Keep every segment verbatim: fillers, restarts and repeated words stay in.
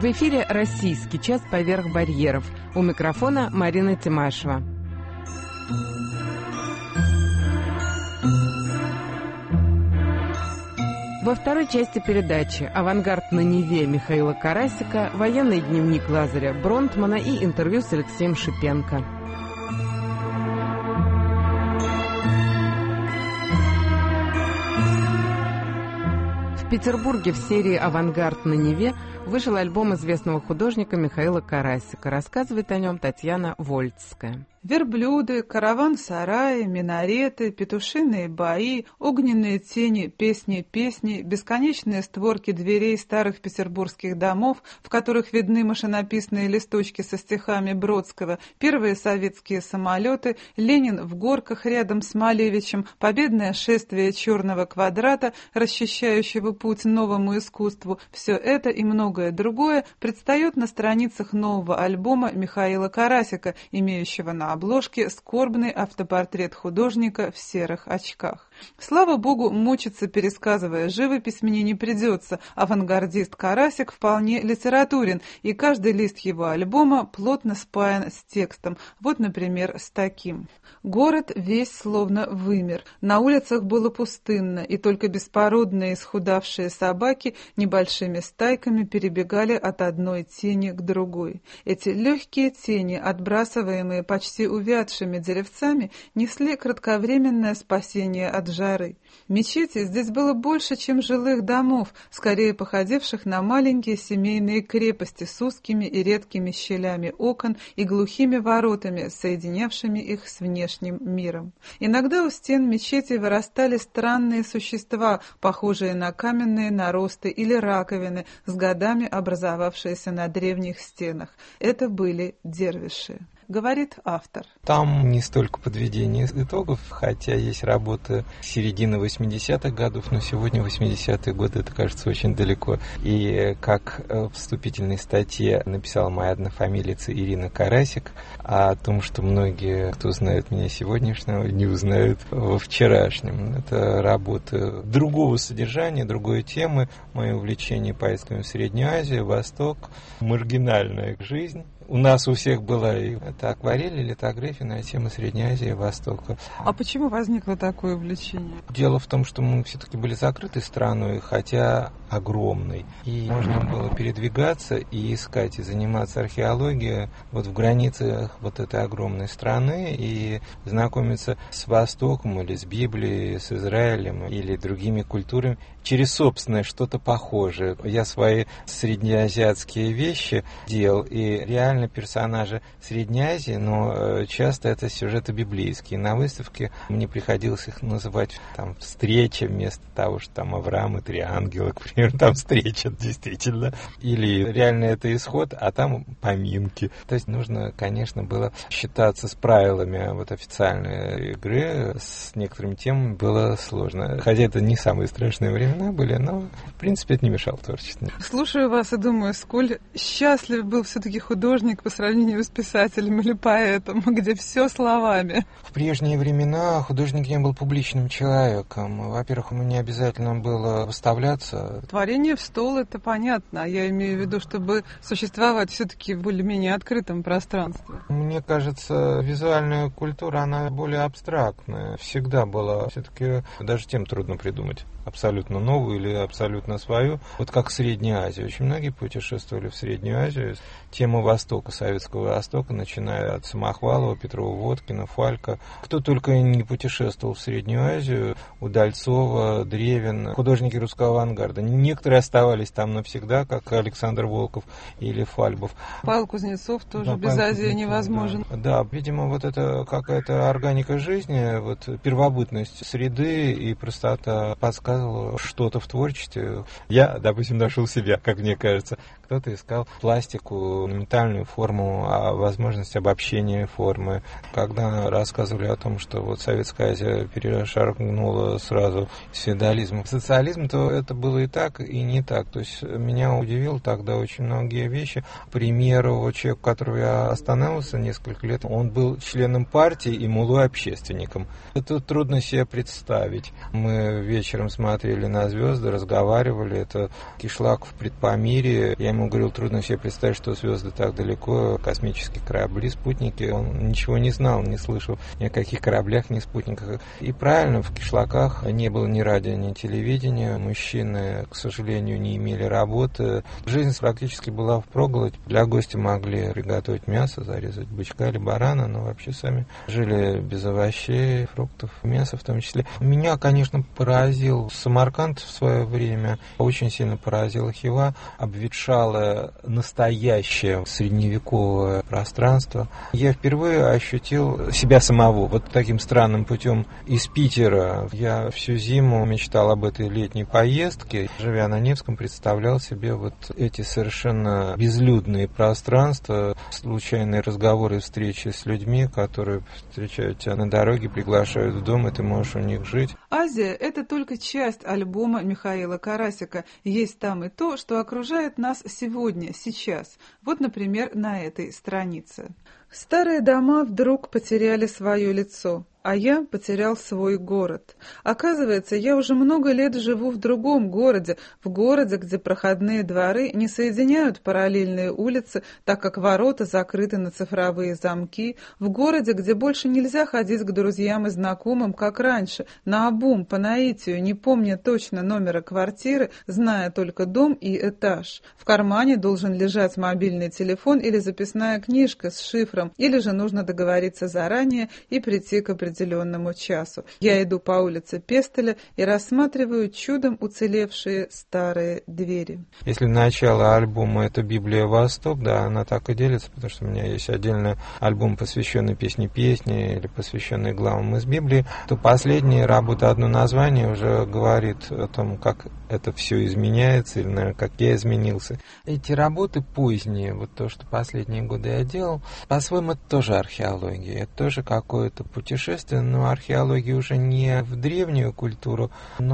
В эфире «Российский час поверх барьеров». У микрофона Марина Тимашева. Во второй части передачи «Авангард на Неве» Михаила Карасика, военный дневник Лазаря Бронтмана и интервью с Алексеем Шипенко. В Петербурге в серии «Авангард на Неве» вышел альбом известного художника Михаила Карасика. Рассказывает о нем Татьяна Вольцкая. Верблюды, караван-сараи, минареты, петушиные бои, огненные тени, песни песни, бесконечные створки дверей старых петербургских домов, в которых видны машинописные листочки со стихами Бродского, первые советские самолеты, Ленин в горках рядом с Малевичем, победное шествие черного квадрата, расчищающего путь новому искусству. Все это и многое другое предстает на страницах нового альбома Михаила Карасика, имеющего на обложке скорбный автопортрет художника в серых очках. Слава богу, мучиться, пересказывая живопись, мне не придется. Авангардист Карасик вполне литературен, и каждый лист его альбома плотно спаян с текстом. Вот, например, с таким. Город весь словно вымер. На улицах было пустынно, и только беспородные исхудавшие собаки небольшими стайками перебегали от одной тени к другой. Эти легкие тени, отбрасываемые почти увядшими деревцами, несли кратковременное спасение от жары. Мечети здесь было больше, чем жилых домов, скорее походивших на маленькие семейные крепости с узкими и редкими щелями окон и глухими воротами, соединявшими их с внешним миром. Иногда у стен мечети вырастали странные существа, похожие на каменные наросты или раковины, с годами образовавшиеся на древних стенах. Это были дервиши. Говорит автор. Там не столько подведение итогов, хотя есть работы середины восьмидесятых годов, но сегодня восьмидесятые годы, это кажется очень далеко. И как в вступительной статье написала моя однофамилица Ирина Карасик о том, что многие, кто знает меня сегодняшнего, не узнают во вчерашнем. Это работы другого содержания, другой темы, мое увлечение поездками в Среднюю Азию, Восток, маргинальная жизнь. У нас у всех была и это акварель, и литография на тему Средней Азии и Востока. А почему возникло такое увлечение? Дело в том, что мы все-таки были закрытой страной, хотя огромной. И можно было передвигаться и искать, и заниматься археологией вот в границах вот этой огромной страны, и знакомиться с Востоком или с Библией, с Израилем или другими культурами через собственное что-то похожее. Я свои среднеазиатские вещи делал, и реально персонажи Средней Азии, но часто это сюжеты библейские. На выставке мне приходилось их называть там встреча вместо того, что там Авраам и три ангела, к примеру, там встреча действительно. Или реально это исход, а там поминки. То есть нужно, конечно, было считаться с правилами вот официальной игры, с некоторыми темами было сложно. Хотя это не самые страшные времена были, но в принципе это не мешало творчеству. Слушаю вас и думаю, сколь счастлив был все-таки художник по сравнению с писателем или поэтом, где все словами. В прежние времена художник не был публичным человеком. Во-первых, ему не обязательно было выставляться. Творение в стол — это понятно, а я имею в виду, чтобы существовать все-таки в более-менее открытом пространстве. Мне кажется, визуальная культура, она более абстрактная. Всегда была. Все-таки даже тем трудно придумать абсолютно новую или абсолютно свою. Вот как Средняя Азия. Очень многие путешествовали в Среднюю Азию. Тема Востока, Советского Востока, начиная от Самохвалова, Петрова, Водкина, Фалька. Кто только не путешествовал в Среднюю Азию. Удальцова, Древин, художники русского авангарда. Некоторые оставались там навсегда, как Александр Волков или Фальбов. Павел Кузнецов тоже да, без Павел Азии Кузнецов, невозможен. Да. да, видимо, вот это какая-то органика жизни, вот первобытность среды и простота подсказывала что-то в творчестве. Я, допустим, нашел себя, как мне кажется. Кто-то искал пластику, монументальную форму, а возможность обобщения формы. Когда рассказывали о том, что вот Советская Азия перешагнула сразу с феодализма в социализм, то это было и так, и не так. То есть меня удивило тогда очень многие вещи. К примеру, человек, у которого я останавливался несколько лет, он был членом партии и мулой общественником. Это трудно себе представить. Мы вечером смотрели на звезды, разговаривали. Это кишлак в Предпомирье. Я ему ему говорил, трудно себе представить, что звезды так далеко, космические корабли, спутники. Он ничего не знал, не слышал ни о каких кораблях, ни спутниках. И правильно, в кишлаках не было ни радио, ни телевидения. Мужчины, к сожалению, не имели работы. Жизнь практически была впроголодь. Для гостя могли приготовить мясо, зарезать бычка или барана, но вообще сами жили без овощей, фруктов, мяса в том числе. Меня, конечно, поразил Самарканд в свое время. Очень сильно поразила Хива. Обветшалое, настоящее средневековое пространство. Я впервые ощутил себя самого. Вот таким странным путем из Питера. Я всю зиму мечтал об этой летней поездке. Живя на Невском, представлял себе вот эти совершенно безлюдные пространства, случайные разговоры, встречи с людьми, которые встречают тебя на дороге, приглашают в дом, и ты можешь у них жить. Азия – это только часть альбома Михаила Карасика. Есть там и то, что окружает нас сегодня, сейчас. Вот, например, на этой странице. Старые дома вдруг потеряли свое лицо, а я потерял свой город. Оказывается, я уже много лет живу в другом городе, в городе, где проходные дворы не соединяют параллельные улицы, так как ворота закрыты на цифровые замки, в городе, где больше нельзя ходить к друзьям и знакомым, как раньше, наобум, по наитию, не помня точно номера квартиры, зная только дом и этаж. В кармане должен лежать мобильный телефон или записная книжка с шифром, или же нужно договориться заранее и прийти к определенному часу. Я иду по улице Пестеля и рассматриваю чудом уцелевшие старые двери. Если начало альбома — это «Библия Восток», да, она так и делится, потому что у меня есть отдельный альбом, посвященный песне песни или посвященный главам из Библии, то последняя работа, одно название, уже говорит о том, как это все изменяется, или, наверное, как я изменился. Эти работы поздние, вот то, что последние годы я делал, по-своему, это тоже археология, это тоже какое-то путешествие, но археология уже не в древнюю культуру,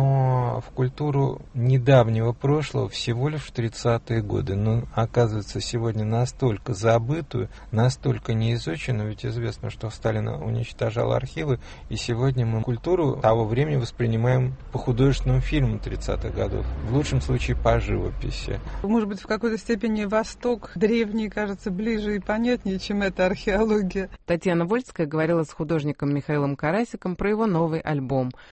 но в культуру недавнего прошлого, всего лишь в тридцатые годы. Но, оказывается, сегодня настолько забытую, настолько неизученную, ведь известно, что Сталин уничтожал архивы, и сегодня мы культуру того времени воспринимаем по художественному фильму тридцатых годов, в лучшем случае по живописи. Может быть, в какой-то степени Восток древний кажется ближе и понятнее, чем эта археология. Татьяна Вольцкая говорила с художником Михаилом Карасиком про его новый альбом